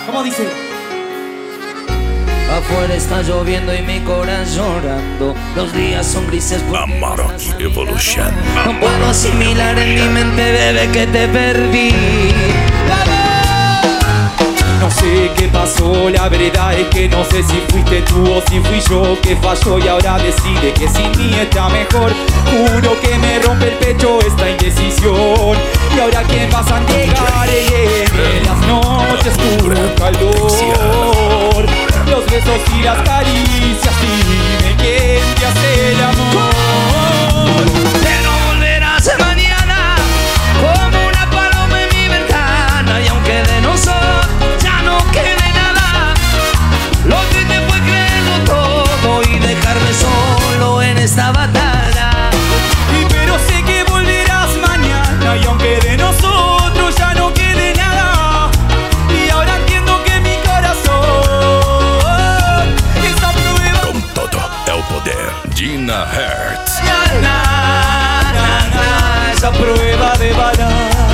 ¿Cómo dice? Afuera está lloviendo y mi corazón llorando. Los días son grises porque Amarok Evolution. no puedo asimilar en mi mente, bebé, que te perdí. No sé qué pasó, la verdad es que no sé si fuiste tú o si fui yo que falló y ahora decide que sin mí está mejor. Juro que me rompe el pecho esta indecisión. Y ahora quién vas a negar en las noches tu calor, los besos y las caricias, dime quién te hace el amor. Pero volverás mañana como una paloma en mi ventana. Y aunque de nosotros ya no quede nada, lo triste fue creerlo todo y dejarme solo en esta batalla. Y pero sé que volverás mañana y aunque de nosotros ya no quede nada. Y ahora entiendo que mi corazón esa prueba. Com todo é o poder. Dina Hertz. Esa prueba de bala.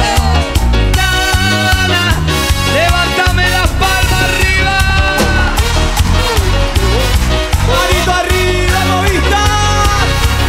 Levántame las palmas arriba. Manito arriba, Movistar.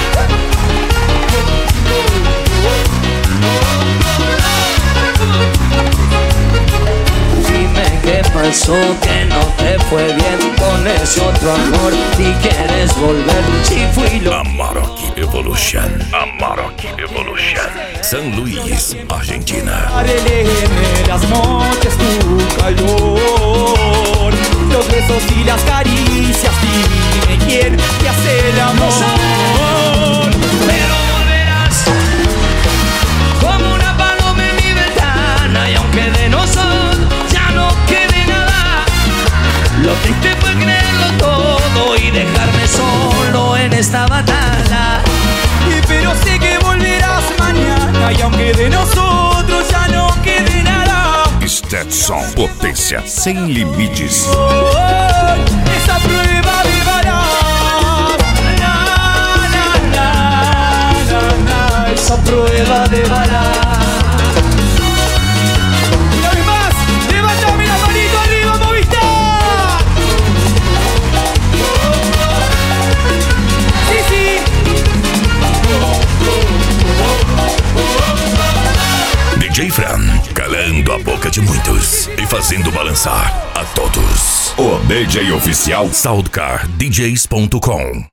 Dime qué pasó, que no te fue bien con ese otro amor. Si quieres volver, si fui lo Amarok Evolution. Amarok Evolution. San Luis, Argentina. En las noches tu calor, los besos y las caricias, dime quién te hace el amor. pero volverás como una paloma en mi ventana. Y aunque de nosotros ya no quede nada, lo triste fue creerlo todo y dejarme solo en esta batalla. Y pero sé que volverás mañana y aunque de nosotros ya no quede nada. Stetson, potência sem limites. Esa prueba de bala. Esa prueba de bala. Una vez más, levántame la manito arriba, Movistar. Sí, sí. DJ Fran, calando a boca de muitos e fazendo balançar a todos. O DJ oficial SoundcarDJs.com.